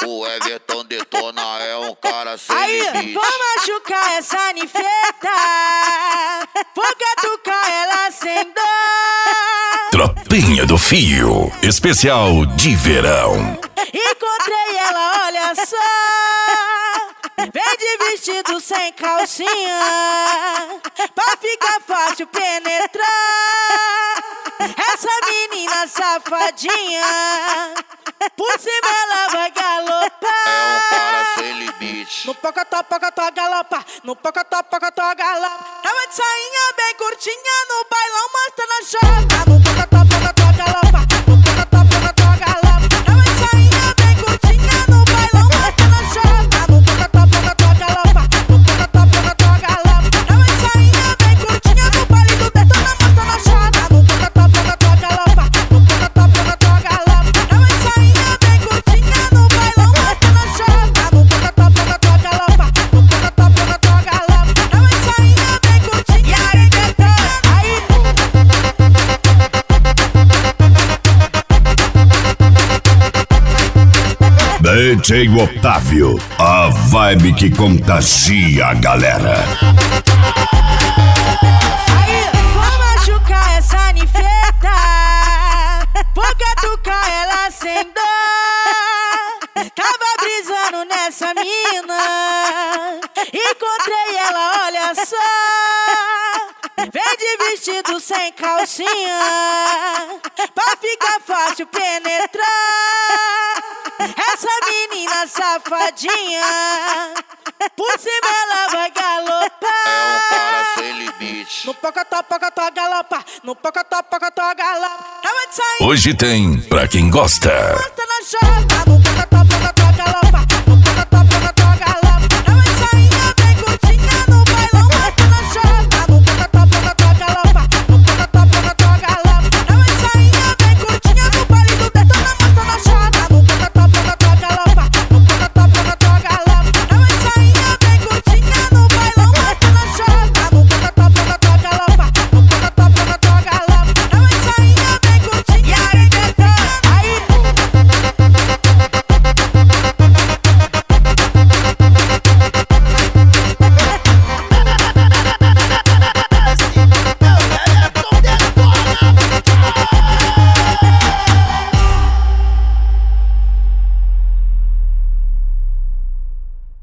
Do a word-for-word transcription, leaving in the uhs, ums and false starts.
O Everton Detona é um cara sem Aí, limite. vou machucar essa ninfeta, vou catucar ela sem dor. Tropinha do Fio, especial de verão. Encontrei ela, olha só, vem de vestido sem calcinha, pra ficar fácil penetrar. Essa menina safadinha, por cima ela vai galopar. É um cara sem limite. No pocotó, pocotó, galopa, no pocotó, pocotó, galopa. Tava de sainha bem curtinha, no bailão mostrando a chota. No pocotó, pocotó, galopa, no pocotó, pocotó, galopa. Tava de sainha bem curtinha, no bailão mostrando a chota. No pocotó, pocotó, galopa, no pocotó, pocotó, galopa. Tava de sainha bem curtinha, no baile do Detona mostrando a chota. No pocotó, pocotó, galopa, no pocotó, pocotó, galopa. Tava de sainha bem curtinha, no bailão mostrando a chota. No pocotó, pocotó, galopa, no pocotó, pocotó, galopa. Tava de sainha bem curtinha. E aí, Detona, aí. D J Otávio, a vibe que contagia a galera. Aí, vou machucar essa ninfeta, vou catucar ela sem dor. Tava brisando nessa mina, encontrei ela, olha só, vem de vestido sem calcinha, pra ficar fácil penetrar. Essa menina safadinha, por cima ela vai galopar. É um cara sem limite. No pocotó, pocotó, galopa, no pocotó, pocotó, galopa. Tava de sair, Hoje tem pra quem gosta. na chota.